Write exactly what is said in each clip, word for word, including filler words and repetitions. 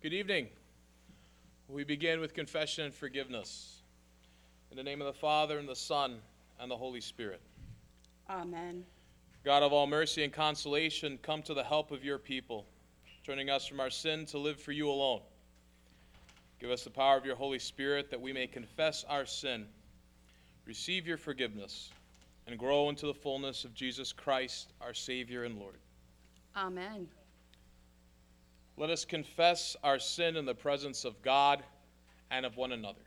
Good evening. We begin with confession and forgiveness. In the name of the Father, and the Son, and the Holy Spirit. Amen. God of all mercy and consolation, come to the help of your people, turning us from our sin to live for you alone. Give us the power of your Holy Spirit that we may confess our sin, receive your forgiveness, and grow into the fullness of Jesus Christ, our Savior and Lord. Amen. Let us confess our sin in the presence of God and of one another.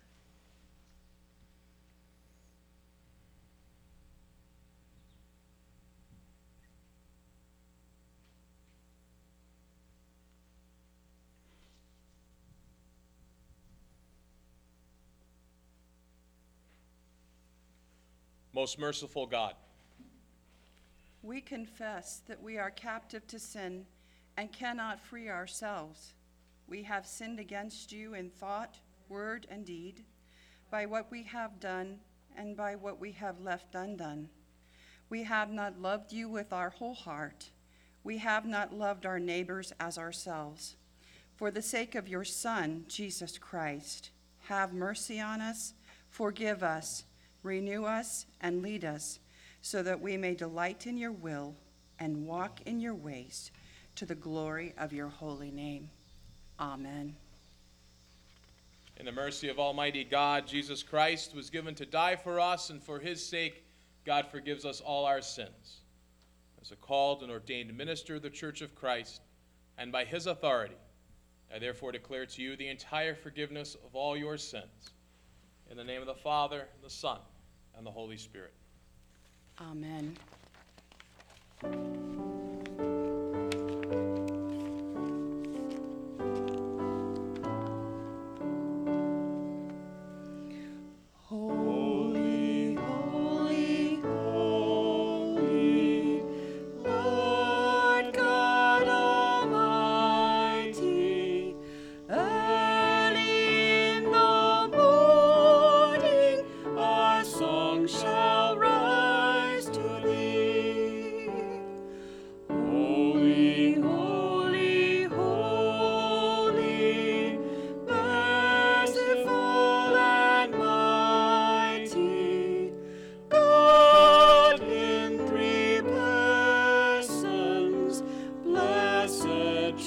Most merciful God, We confess that we are captive to sin and cannot free ourselves. We have sinned against you in thought, word, and deed, by what we have done and by what we have left undone. We have not loved you with our whole heart. We have not loved our neighbors as ourselves. For the sake of your Son, Jesus Christ, have mercy on us, forgive us, renew us, and lead us, so that we may delight in your will and walk in your ways, to the glory of your holy name. Amen. in the mercy of Almighty God, Jesus Christ was given to die for us, and for his sake, God forgives us all our sins. As a called and ordained minister of the Church of Christ, and by his authority, I therefore declare to you the entire forgiveness of all your sins. In the name of the Father, the Son, and the Holy Spirit. Amen. Holy, holy, holy, Lord God Almighty, early in the morning our song shall rise to thee. Holy, holy, holy, merciful and mighty, God in three persons, blessed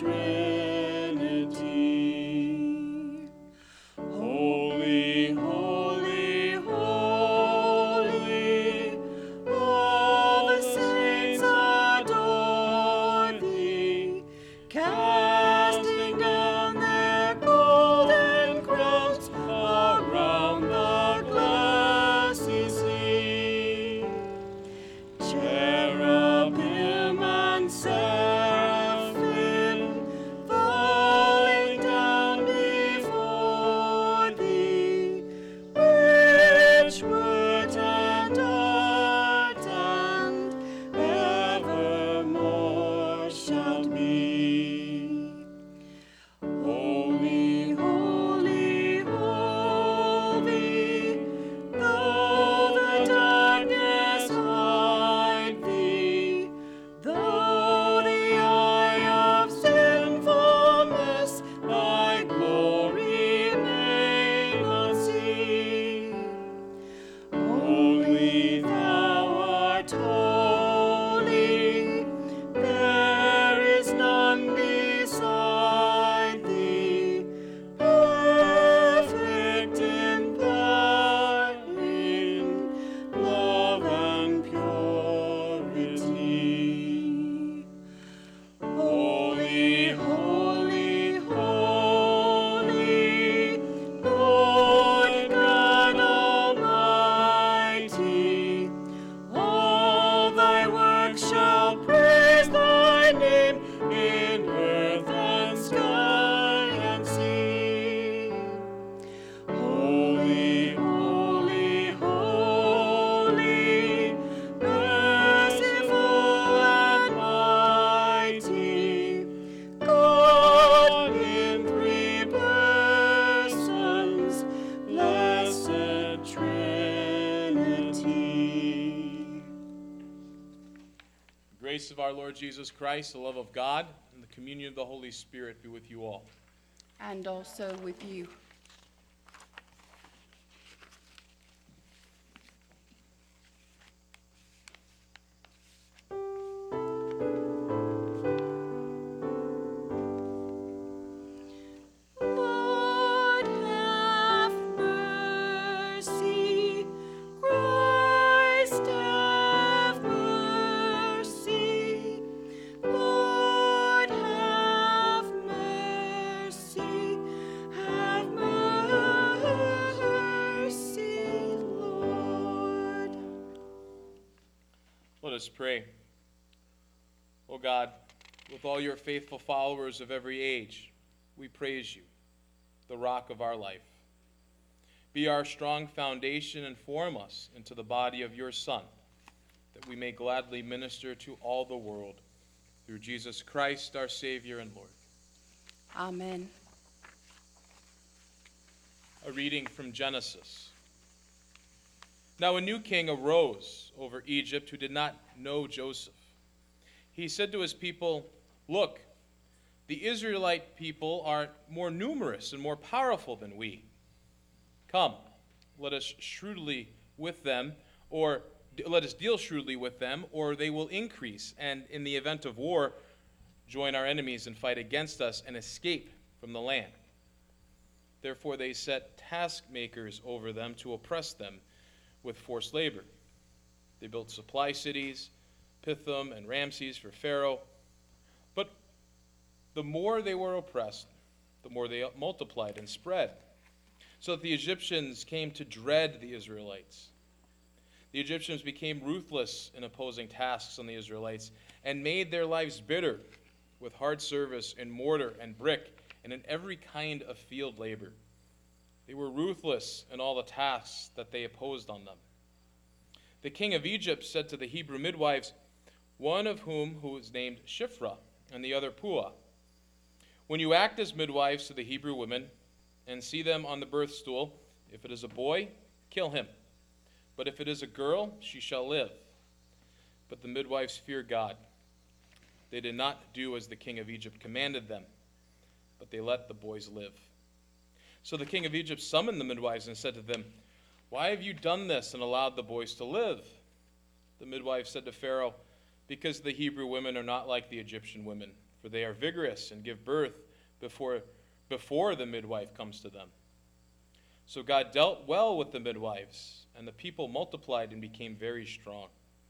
Trinity. Holy, holy, holy, all the saints adore thee, casting down their golden crowns around the glassy sea. Cherubim and seraphim falling down before thee, which word and art and evermore shalt be. Holy, holy, holy, though the darkness hide thee, though the eye of sinfulness thy glory may not see. Holy, thou art holy, there is none beside thee, perfect in power, in love and purity. Holy, holy, holy, Lord God Almighty, all thy works shall praise thy name in earth and sky and sea. Holy, holy, holy, merciful and mighty, God in three persons, blessed Trinity. The grace of our Lord Jesus Christ, the love of God, and the communion of the Holy Spirit be with you all. and also with you. Lord, have mercy. Christ, have mercy. Lord, have mercy. Have mercy, Lord. Let us pray. O God, with all your faithful followers of every age, we praise you, the rock of our life. Be our strong foundation and form us into the body of your Son, that we may gladly minister to all the world. Through Jesus Christ, our Savior and Lord. Amen. A reading from Genesis. Now a new king arose over Egypt who did not know Joseph. He said to his people, "Look, the Israelite people are more numerous and more powerful than we. Come, let us shrewdly with them, or let us deal shrewdly with them, or they will increase, and in the event of war, join our enemies and fight against us and escape from the land." Therefore they set taskmakers over them to oppress them with forced labor. They built supply cities, Pithom and Ramses for Pharaoh. But the more they were oppressed, the more they multiplied and spread, so that the Egyptians came to dread the Israelites. The Egyptians became ruthless in opposing tasks on the Israelites and made their lives bitter with hard service in mortar and brick and in every kind of field labor. They were ruthless in all the tasks that they imposed on them. The king of Egypt said to the Hebrew midwives, one of whom who was named Shiphrah and the other Puah, "When you act as midwives to the Hebrew women and see them on the birth stool, if it is a boy, kill him. But if it is a girl, she shall live." But the midwives feared God. They did not do as the king of Egypt commanded them, but they let the boys live. So the king of Egypt summoned the midwives and said to them, "Why have you done this and allowed the boys to live?" The midwives said to Pharaoh, "Because the Hebrew women are not like the Egyptian women, for they are vigorous and give birth before, before the midwife comes to them." So God dealt well with the midwives, and the people multiplied and became very strong.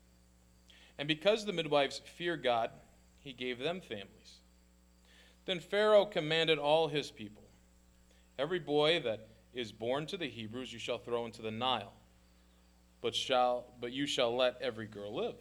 And because the midwives feared God, he gave them families. Then Pharaoh commanded all his people, "Every boy that is born to the Hebrews you shall throw into the Nile, but shall but you shall let every girl live."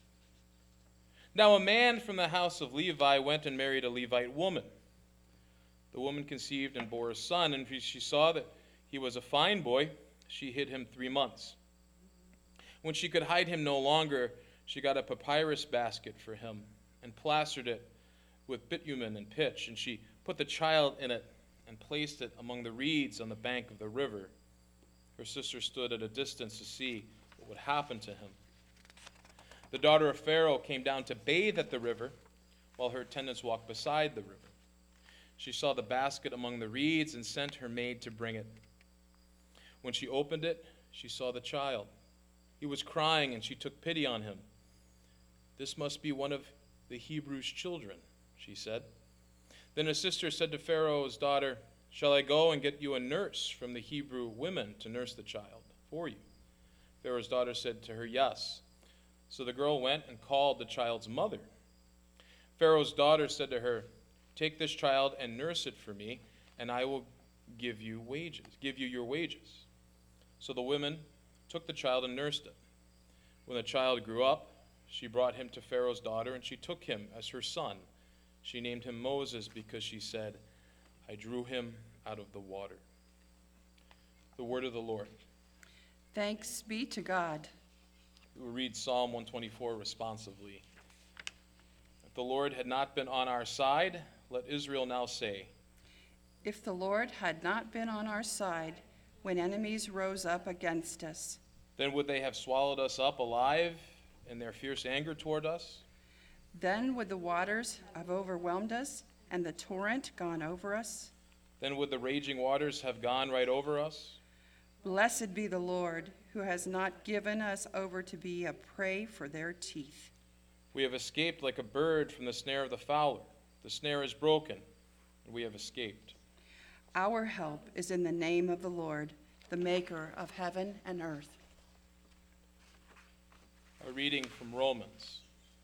Now a man from the house of Levi went and married a Levite woman. The woman conceived and bore a son, and she saw that he was a fine boy. She hid him three months. When she could hide him no longer, she got a papyrus basket for him and plastered it with bitumen and pitch, and she put the child in it and placed it among the reeds on the bank of the river. Her sister stood at a distance to see what would happen to him. The daughter of Pharaoh came down to bathe at the river, while her attendants walked beside the river. She saw the basket among the reeds and sent her maid to bring it. When she opened it, she saw the child. He was crying, and she took pity on him. "This must be one of the Hebrews' children," she said. Then his sister said to Pharaoh's daughter, "Shall I go and get you a nurse from the Hebrew women to nurse the child for you?" Pharaoh's daughter said to her, "Yes." So the girl went and called the child's mother. Pharaoh's daughter said to her, "Take this child and nurse it for me, and I will give you wages, give you your wages." So the women took the child and nursed it. When the child grew up, she brought him to Pharaoh's daughter, and she took him as her son. She named him Moses because she said, "I drew him out of the water." The word of the Lord. Thanks be to God. We will read Psalm one twenty-four responsively. If the Lord had not been on our side, let Israel now say, If the Lord had not been on our side when enemies rose up against us, then would they have swallowed us up alive in their fierce anger toward us? then would the waters have overwhelmed us and the torrent gone over us? Then would the raging waters have gone right over us? Blessed be the Lord, who has not given us over to be a prey for their teeth. We have escaped like a bird from the snare of the fowler. The snare is broken, and we have escaped. Our help is in the name of the Lord, the maker of heaven and earth. A reading from Romans.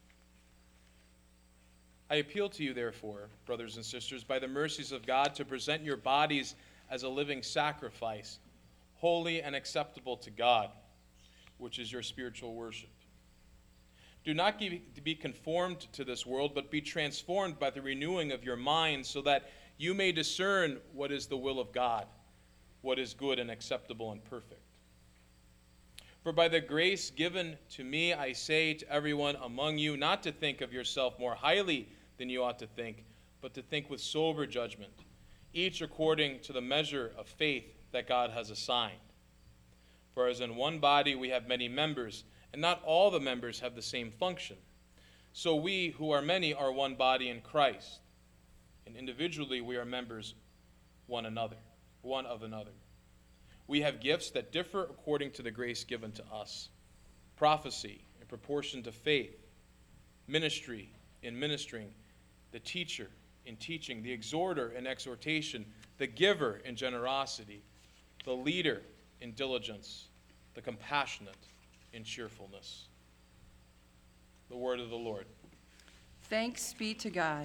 I appeal to you, therefore, brothers and sisters, by the mercies of God, to present your bodies as a living sacrifice, holy and acceptable to God, which is your spiritual worship. Do not be conformed to this world, but be transformed by the renewing of your mind, so that you may discern what is the will of God, what is good and acceptable and perfect. For by the grace given to me, I say to everyone among you, not to think of yourself more highly than you ought to think, but to think with sober judgment, each according to the measure of faith that God has assigned. For as in one body we have many members, and not all the members have the same function. So we, who are many, are one body in Christ, and individually we are members one another, one of another. We have gifts that differ according to the grace given to us. Prophecy in proportion to faith, ministry in ministering, the teacher in teaching, the exhorter in exhortation, the giver in generosity, the leader in diligence, the compassionate in cheerfulness. The word of the Lord. Thanks be to God.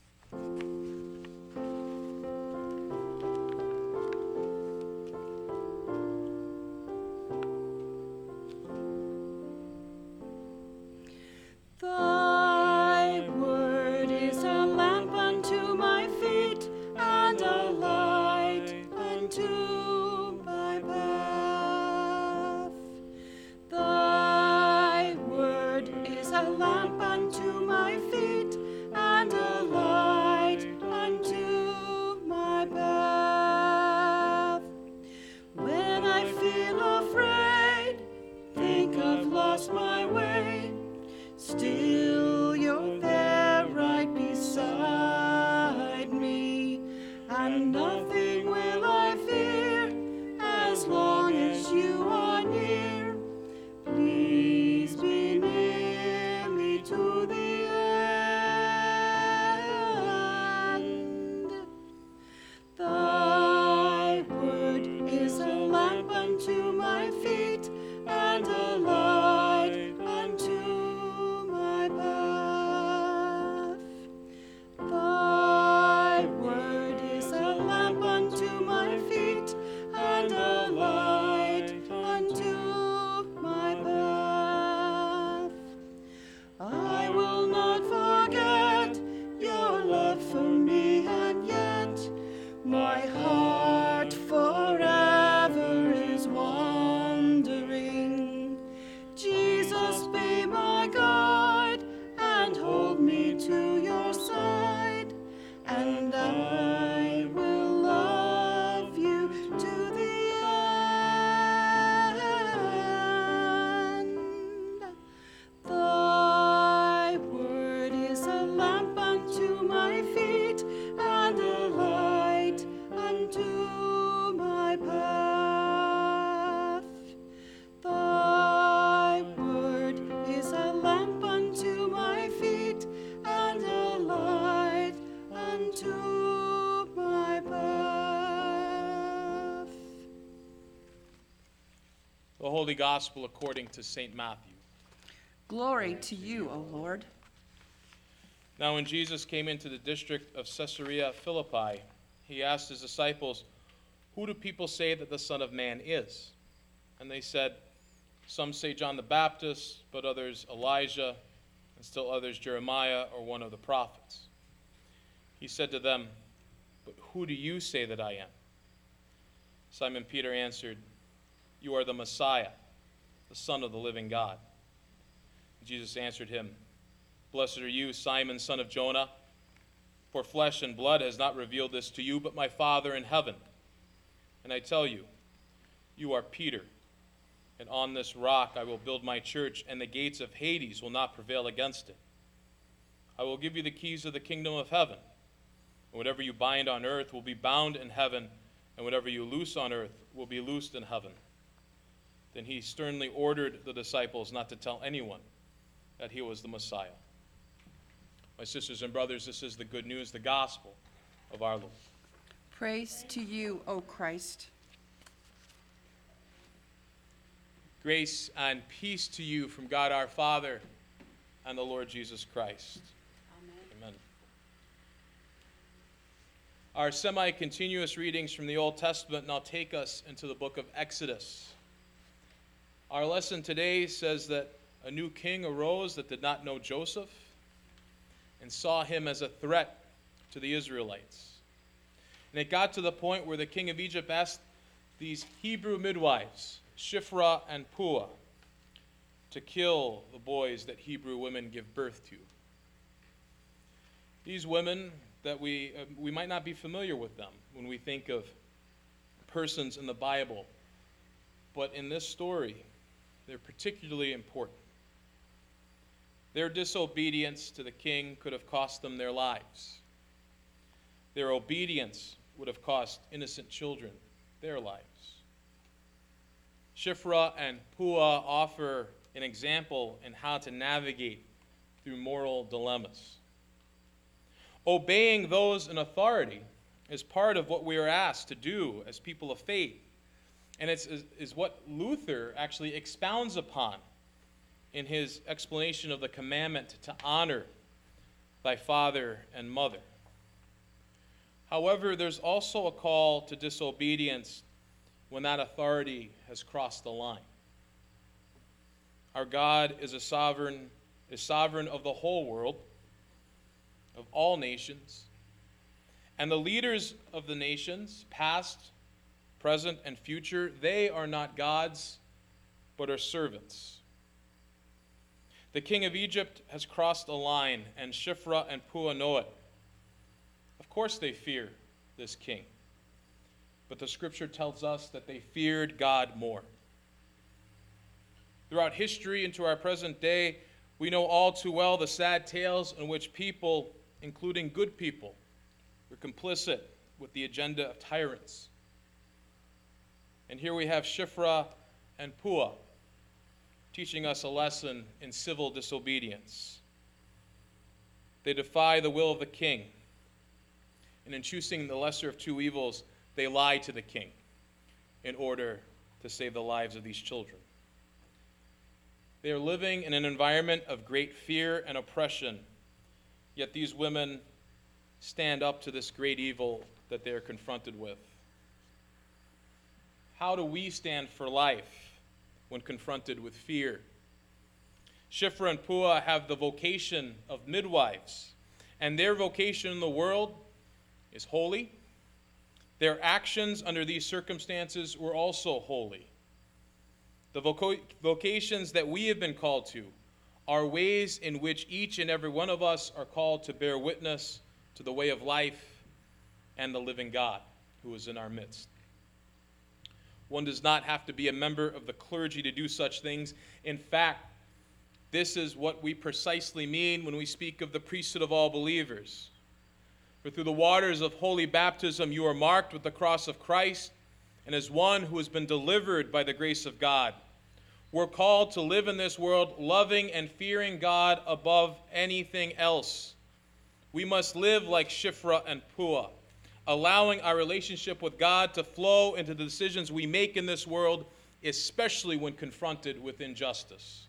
Thy word is a lamp unto my feet and a light unto my path. Thy word is a lamp unto my feet and a light unto my path. When I feel afraid, think I've lost my way, still you're there right beside me, and nothing will I fear as long as you are near. Please be near me to the end. Thy word is a lamp unto my feet and a light unto my path. Thy word is a lamp unto my feet and a light unto my path. I will not forget your love for me, and yet my heart forever is wandering. Jesus, be my guide and hold me to your side, and I will love you to the end. Thy word is a lamp unto my feet and a light unto my path. Thy word is a lamp unto my feet and a light unto my path. The Holy Gospel according to Saint Matthew. Glory to you, O Lord. Now when Jesus came into the district of Caesarea Philippi, he asked his disciples, "Who do people say that the Son of Man is?" And they said, "Some say John the Baptist, but others Elijah, and still others Jeremiah or one of the prophets." He said to them, "But who do you say that I am?" Simon Peter answered, "You are the Messiah, the Son of the living God." Jesus answered him, "Blessed are you, Simon, son of Jonah, for flesh and blood has not revealed this to you, but my Father in heaven. And I tell you, you are Peter, and on this rock I will build my church, and the gates of Hades will not prevail against it. I will give you the keys of the kingdom of heaven. And whatever you bind on earth will be bound in heaven, and whatever you loose on earth will be loosed in heaven." Then he sternly ordered the disciples not to tell anyone that he was the Messiah. My sisters and brothers, this is the good news, the gospel of our Lord. Praise to you, O Christ. Grace and peace to you from God our Father and the Lord Jesus Christ. Amen. Amen. Our semi-continuous readings from the Old Testament now take us into the book of Exodus. Our lesson today says that a new king arose that did not know Joseph and saw him as a threat to the Israelites. And it got to the point where the king of Egypt asked these Hebrew midwives, Shiphrah and Puah, to kill the boys that Hebrew women give birth to. These women that we uh, we might not be familiar with them when we think of persons in the Bible, but in this story, they're particularly important. Their disobedience to the king could have cost them their lives. Their obedience would have cost innocent children their lives. Shiphrah and Puah offer an example in how to navigate through moral dilemmas. Obeying those in authority is part of what we are asked to do as people of faith. And it's is, is what Luther actually expounds upon in his explanation of the commandment to honor thy father and mother. However, there's also a call to disobedience when that authority has crossed the line. Our God is a sovereign, is sovereign of the whole world, of all nations. And the leaders of the nations, past, present, and future, they are not gods, but are servants. The king of Egypt has crossed a line, and Shiphrah and Puah know it. Of course they fear this king. But the scripture tells us that they feared God more. Throughout history into our present day, we know all too well the sad tales in which people, including good people, were complicit with the agenda of tyrants. And here we have Shiphrah and Puah teaching us a lesson in civil disobedience. They defy the will of the king, and in choosing the lesser of two evils, they lie to the king in order to save the lives of these children. They are living in an environment of great fear and oppression, yet these women stand up to this great evil that they are confronted with. How do we stand for life when confronted with fear? Shiphrah and Puah have the vocation of midwives, and their vocation in the world is holy. Their actions under these circumstances were also holy. The voc- vocations that we have been called to are ways in which each and every one of us are called to bear witness to the way of life and the living God who is in our midst. One does not have to be a member of the clergy to do such things. In fact, this is what we precisely mean when we speak of the priesthood of all believers. For through the waters of holy baptism you are marked with the cross of Christ, and as one who has been delivered by the grace of God. We're called to live in this world loving and fearing God above anything else. We must live like Shiphrah and Puah, allowing our relationship with God to flow into the decisions we make in this world, especially when confronted with injustice.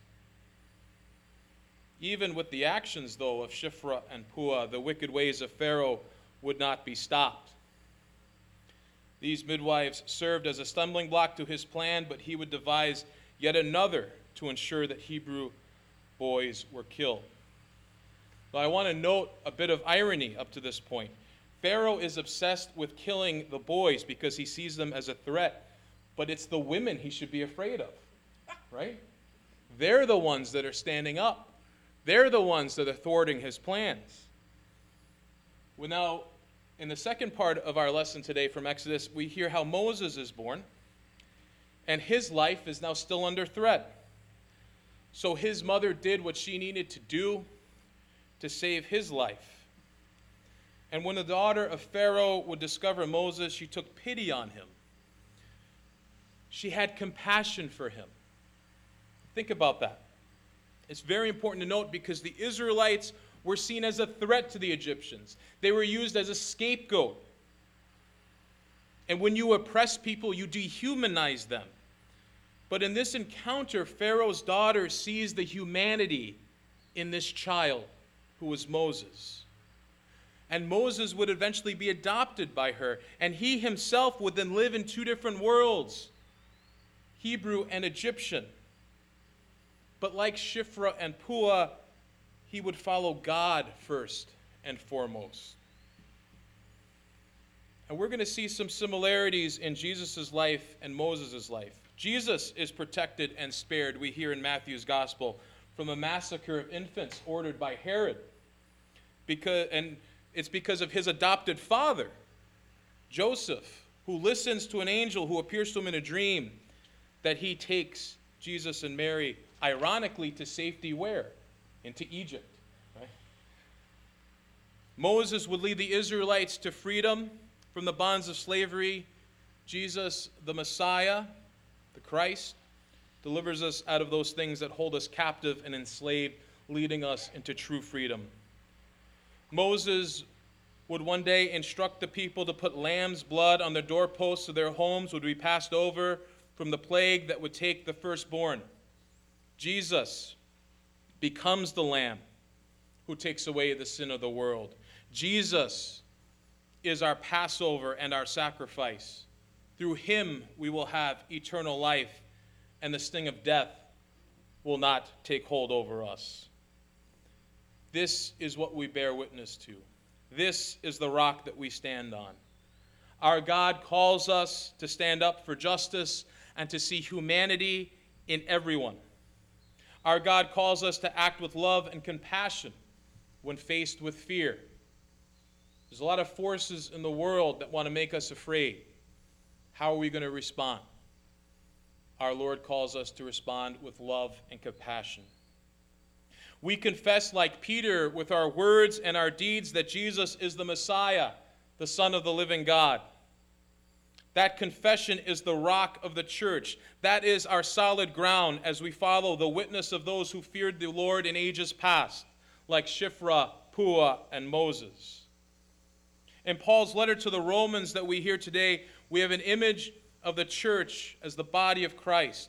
Even with the actions, though, of Shiphrah and Puah, the wicked ways of Pharaoh would not be stopped. These midwives served as a stumbling block to his plan, but he would devise yet another to ensure that Hebrew boys were killed. Now, I want to note a bit of irony up to this point. Pharaoh is obsessed with killing the boys because he sees them as a threat, but it's the women he should be afraid of, right? They're the ones that are standing up. They're the ones that are thwarting his plans. Well, now, in the second part of our lesson today from Exodus, we hear how Moses is born, and his life is now still under threat. So his mother did what she needed to do to save his life. And when the daughter of Pharaoh would discover Moses, she took pity on him. She had compassion for him. Think about that. It's very important to note because the Israelites were seen as a threat to the Egyptians. They were used as a scapegoat. And when you oppress people, you dehumanize them. But in this encounter, Pharaoh's daughter sees the humanity in this child who was Moses. And Moses would eventually be adopted by her, and he himself would then live in two different worlds, Hebrew and Egyptian. But like Shiphrah and Puah, he would follow God first and foremost. And we're going to see some similarities in Jesus' life and Moses' life. Jesus is protected and spared, we hear in Matthew's gospel, from a massacre of infants ordered by Herod. Because, and it's because of his adopted father, Joseph, who listens to an angel who appears to him in a dream, that he takes Jesus and Mary, ironically, to safety where? Into Egypt. Right? Moses would lead the Israelites to freedom from the bonds of slavery. Jesus, the Messiah, the Christ, delivers us out of those things that hold us captive and enslaved, leading us into true freedom. Moses would one day instruct the people to put lamb's blood on the doorposts of their homes, would be passed over from the plague that would take the firstborn. Jesus becomes the Lamb who takes away the sin of the world. Jesus is our Passover and our sacrifice. Through him we will have eternal life, and the sting of death will not take hold over us. This is what we bear witness to. This is the rock that we stand on. Our God calls us to stand up for justice and to see humanity in everyone. Our God calls us to act with love and compassion when faced with fear. There's a lot of forces in the world that want to make us afraid. How are we going to respond? Our Lord calls us to respond with love and compassion. We confess, like Peter, with our words and our deeds, that Jesus is the Messiah, the Son of the living God. That confession is the rock of the church. That is our solid ground as we follow the witness of those who feared the Lord in ages past, like Shiphrah, Puah, and Moses. In Paul's letter to the Romans that we hear today, we have an image of the church as the body of Christ.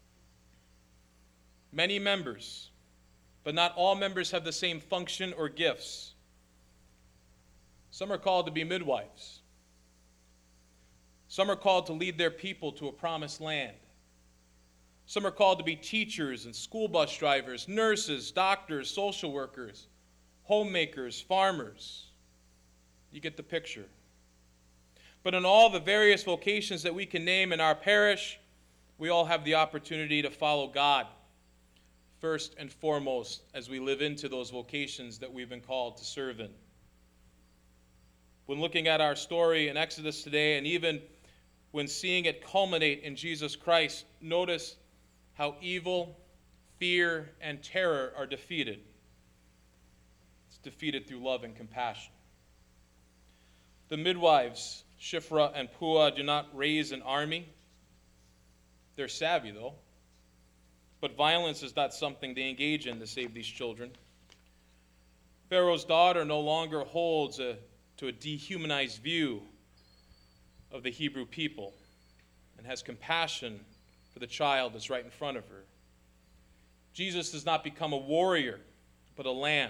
Many members, but not all members have the same function or gifts. Some are called to be midwives. Some are called to lead their people to a promised land. Some are called to be teachers and school bus drivers, nurses, doctors, social workers, homemakers, farmers. You get the picture. But in all the various vocations that we can name in our parish, we all have the opportunity to follow God first and foremost as we live into those vocations that we've been called to serve in. When looking at our story in Exodus today, and even when seeing it culminate in Jesus Christ, notice how evil, fear, and terror are defeated. It's defeated through love and compassion. The midwives, Shiphrah and Puah, do not raise an army. They're savvy, though. But violence is not something they engage in to save these children. Pharaoh's daughter no longer holds a, to a dehumanized view of the Hebrew people and has compassion for the child that's right in front of her. Jesus does not become a warrior, but a lamb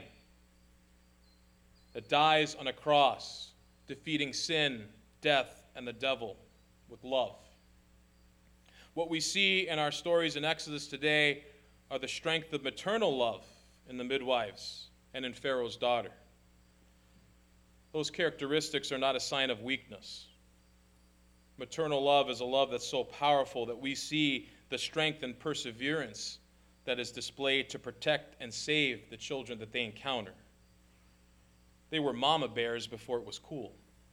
that dies on a cross, defeating sin, death, and the devil with love. What we see in our stories in Exodus today are the strength of maternal love in the midwives and in Pharaoh's daughter. Those characteristics are not a sign of weakness. Maternal love is a love that's so powerful that we see the strength and perseverance that is displayed to protect and save the children that they encounter. They were mama bears before it was cool.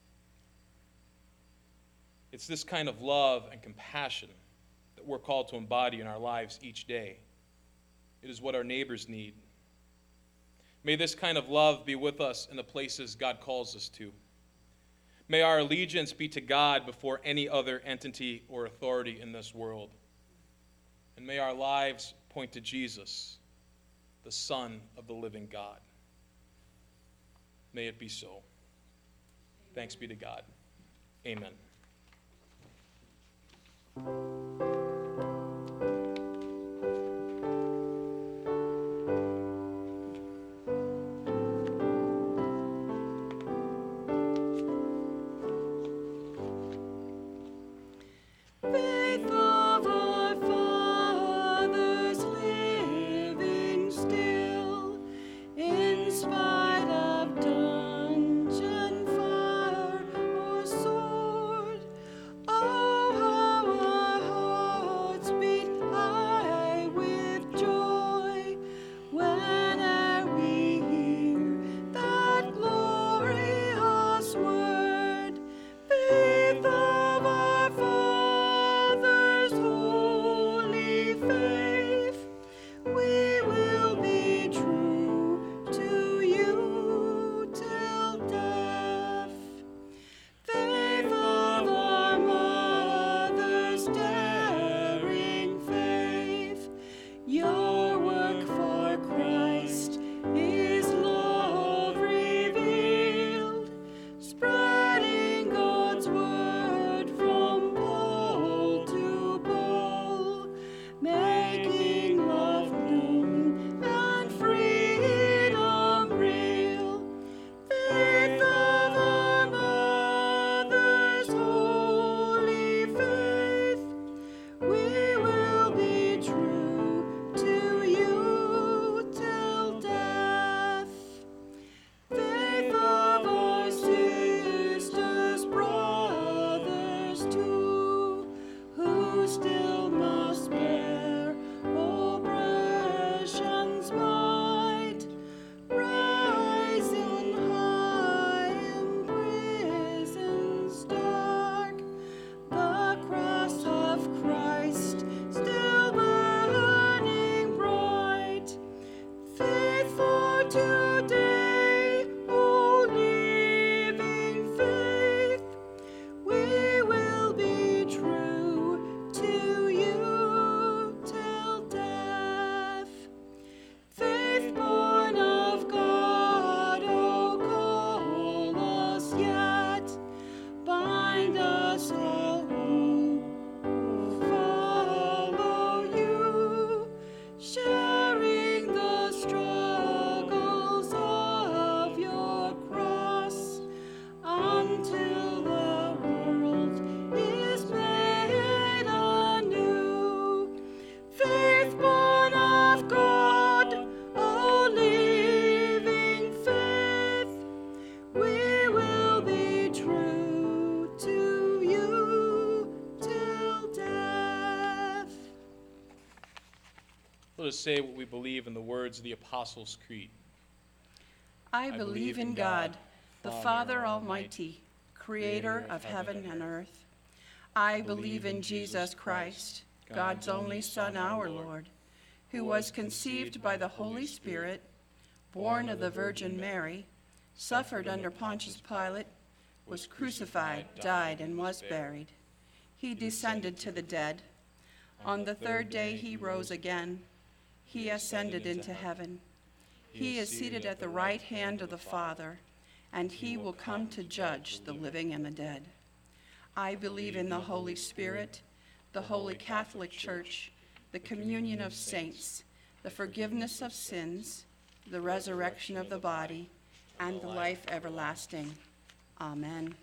It's this kind of love and compassion that we're called to embody in our lives each day. It is what our neighbors need. May this kind of love be with us in the places God calls us to. May our allegiance be to God before any other entity or authority in this world. And may our lives point to Jesus, the Son of the living God. May it be so. Thanks be to God. Amen. Faith of our fathers living still, in spite of dungeon, fire, or sword. Oh, how our hearts beat high with joy whene'er we hear that glorious word. Faith of our fathers, holy faith, we will be true to you till death. Faith of our mothers, daring faith, your work for Christ is love revealed, spreading God's word from pole to pole, making love known and freedom real. Faith of our mothers, holy faith, we will be true to you till death. Faith of our sisters, brothers too, who still must bear oppression's might, rising high in prisons dark, the cross of Christ still burning bright. Faith for today, oh living faith, we will be true to you till death. Faith born of God, oh call us yet, bind us all who follow you, sharing the struggles of your cross, until the world is made anew. Faith born of God, oh living faith, we will be true to you till death. Let us say what we believe in the words of the Apostles' Creed. I believe in God, the Father Almighty, creator of heaven and earth. I believe in Jesus Christ, God's only Son, our Lord, who was conceived by the Holy Spirit, born of the Virgin Mary, suffered under Pontius Pilate, was crucified, died, and was buried. He descended to the dead. On the third day he rose again. He ascended into heaven. He is seated at the right hand of the Father, and he will come to judge the living and the dead. I believe in the Holy Spirit, the Holy Catholic Church, the communion of saints, the forgiveness of sins, the resurrection of the body, and the life everlasting. Amen.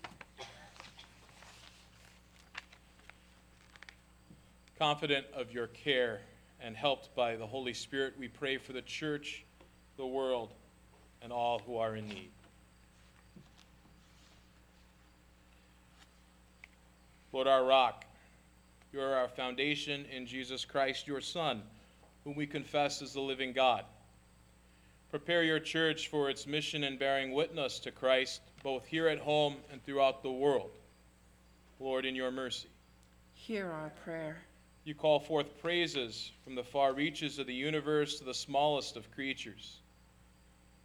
Confident of your care and helped by the Holy Spirit, we pray for the church, the world, and all who are in need. Lord, our rock, you are our foundation in Jesus Christ, your Son, whom we confess as the living God. Prepare your church for its mission in bearing witness to Christ, both here at home and throughout the world. Lord, in your mercy. Hear our prayer. You call forth praises from the far reaches of the universe to the smallest of creatures.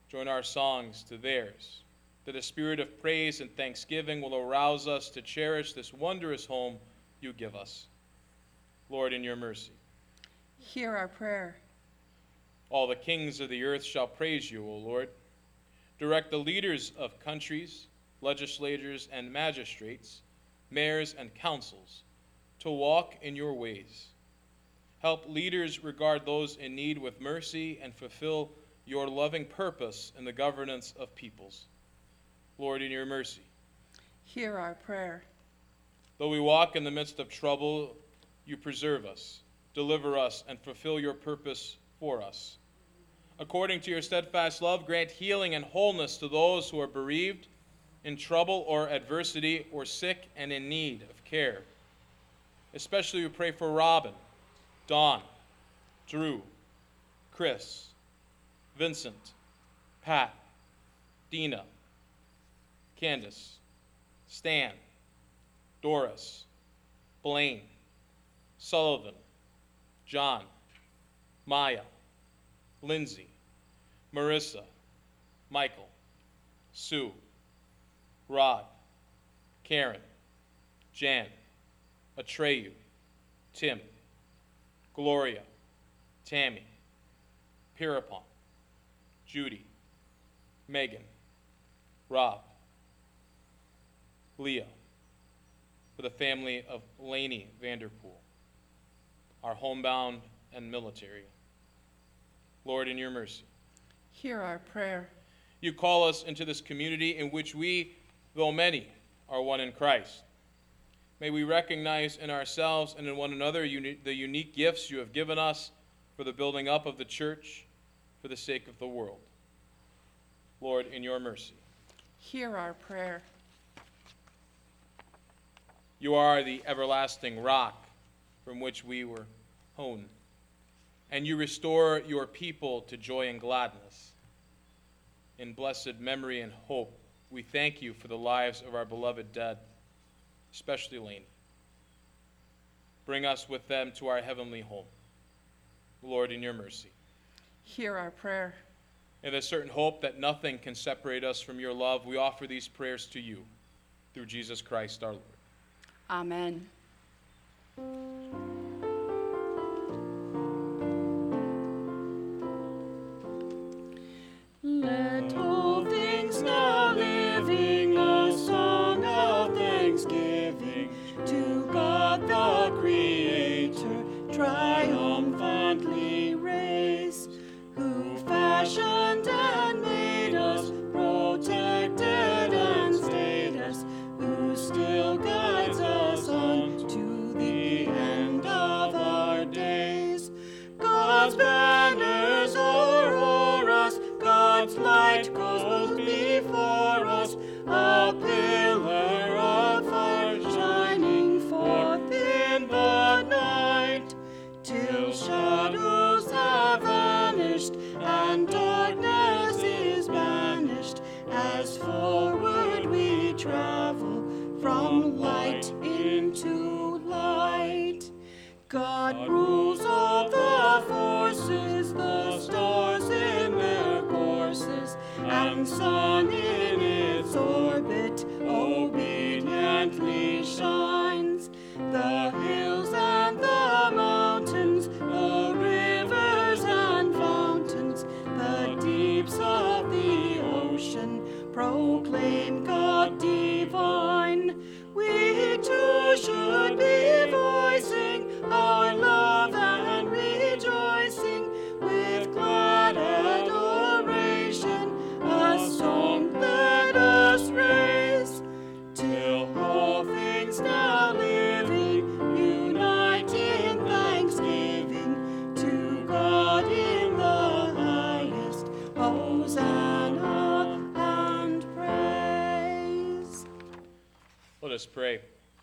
join our songs to theirs, that a spirit of praise and thanksgiving will arouse us to cherish this wondrous home you give us. Lord, in your mercy. Hear our prayer. All the kings of the earth shall praise you, O Lord. Direct the leaders of countries, legislators and magistrates, mayors and councils, to walk in your ways. Help leaders regard those in need with mercy and fulfill your loving purpose in the governance of peoples. Lord, in your mercy. Hear our prayer. Though we walk in the midst of trouble, you preserve us, deliver us, and fulfill your purpose for us. According to your steadfast love, grant healing and wholeness to those who are bereaved, in trouble or adversity, or sick and in need of care. Especially we pray for Robin, Dawn, Drew, Chris, Vincent, Pat, Dina, Candace, Stan, Doris, Blaine, Sullivan, John, Maya, Lindsay, Marissa, Michael, Sue, Rod, Karen, Jan, Atreyu, Tim, Gloria, Tammy, Pierapon, Judy, Megan, Rob, Leah, for the family of Lainey Vanderpool, our homebound and military. Lord, in your mercy. Hear our prayer. You call us into this community in which we, though many, are one in Christ. May we recognize in ourselves and in one another uni- the unique gifts you have given us for the building up of the church for the sake of the world. Lord, in your mercy. Hear our prayer. You are the everlasting rock from which we were hewn, and you restore your people to joy and gladness. In blessed memory and hope, we thank you for the lives of our beloved dead, especially Lainey. Bring us with them to our heavenly home. Lord, in your mercy. Hear our prayer. In the certain hope that nothing can separate us from your love, we offer these prayers to you through Jesus Christ our Lord. Amen. Let all things now living a song of thanksgiving to God the Creator triumphantly raise, who fashioned and made us, protected and stayed us, who still guides us on to the end of our days. God's banners are o'er us, God's light goes before us, a pillar of fire shining forth in the night, till shadows have vanished and darkness is banished, as forward we travel from light into light. God rules all the forces, the stars in their courses, and sun in its orbit obediently shines. The hills and the mountains, the rivers and fountains, the deeps of the ocean proclaim God divine. We too should be voicing our love and rejoicing with glad adoration, a song let us raise, till all things now living unite in thanksgiving to God in the highest. Hosanna and praise. Let us pray.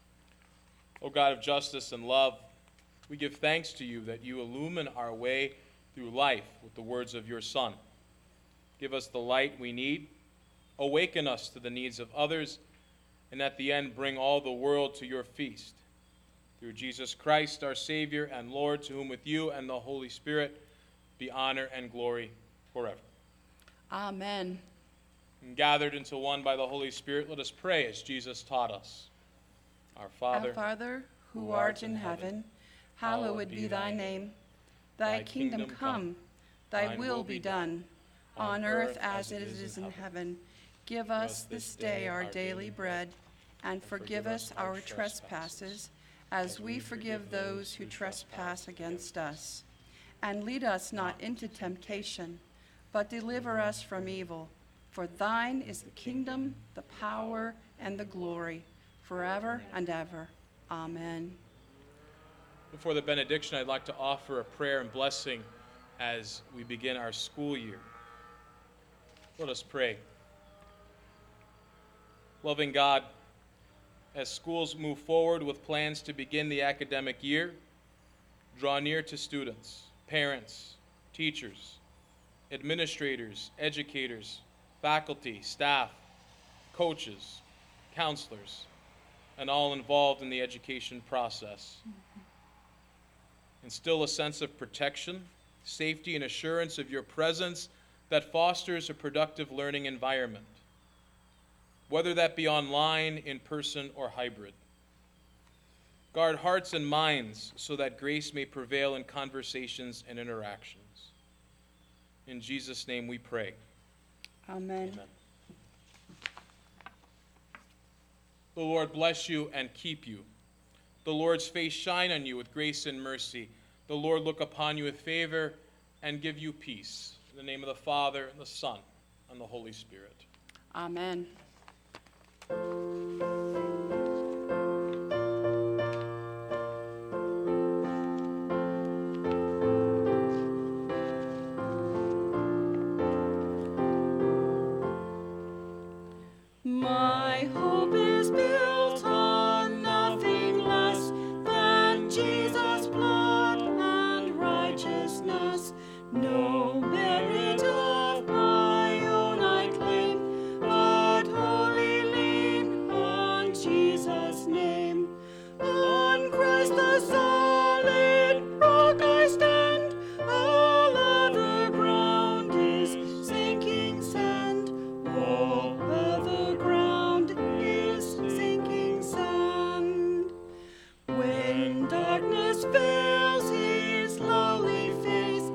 O God of justice and love, we give thanks to you that you illumine our way through life with the words of your Son. Give us the light we need, awaken us to the needs of others, and at the end bring all the world to your feast. Through Jesus Christ, our Savior and Lord, to whom with you and the Holy Spirit be honor and glory forever. Amen. And gathered into one by the Holy Spirit, let us pray as Jesus taught us. Our Father, Our Father, who art in heaven, hallowed be thy name. Thy kingdom come, thy will be done, on earth as it is in heaven. Give us this day our daily bread, and forgive us our trespasses, as we forgive those who trespass against us. And lead us not into temptation, but deliver us from evil. For thine is the kingdom, the power, and the glory, forever and ever. Amen. before the benediction, I'd like to offer a prayer and blessing as we begin our school year. Let us pray. Loving God, as schools move forward with plans to begin the academic year, draw near to students, parents, teachers, administrators, educators, faculty, staff, coaches, counselors, and all involved in the education process. Instill a sense of protection, safety, and assurance of your presence that fosters a productive learning environment, whether that be online, in person, or hybrid. Guard hearts and minds so that grace may prevail in conversations and interactions. In Jesus' name we pray. Amen. Amen. The Lord bless you and keep you. The Lord's face shine on you with grace and mercy. The Lord look upon you with favor and give you peace. In the name of the Father, and the Son, and the Holy Spirit. Amen. My hope is built on nothing less than Jesus' blood and righteousness. No merit of my own I claim, but wholly lean on Jesus' name. On Christ the solid rock I stand, all other ground is sinking sand. All other ground is sinking sand. When darkness veils his lowly face,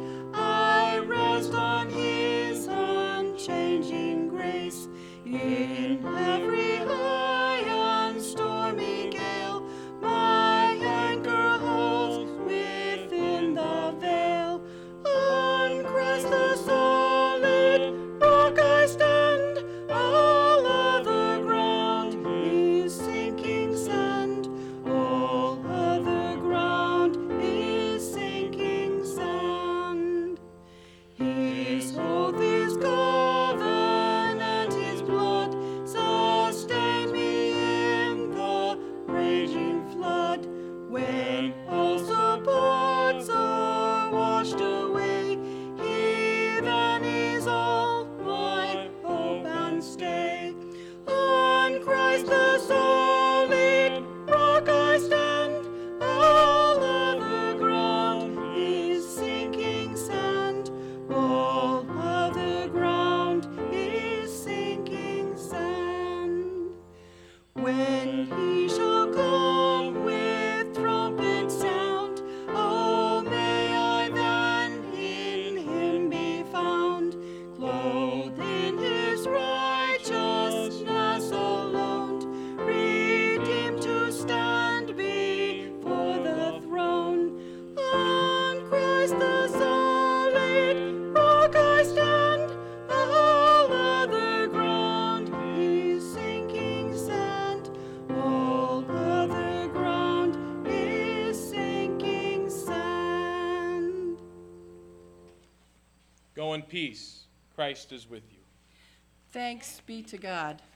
I rest on his unchanging grace. In every high and stormy gale, my anchor holds within the veil. On Christ the solid rock I stand, all other ground is sinking sand. All other ground is sinking sand. His oath is covenant, his blood sustain me in the raging flood. When all supports are washed away, he then is all my hope and stay. On Christ the solid rock I stand, all other ground is sinking sand. All other ground is sinking sand. When he shall come with trumpet sound, oh, may I then in him be found, clothed in his righteousness alone, redeemed to stand before the throne. On Christ the solid rock I stand, all other ground is sinking sand. All other ground is sinking sand. Go in peace. Christ is with you. Thanks be to God.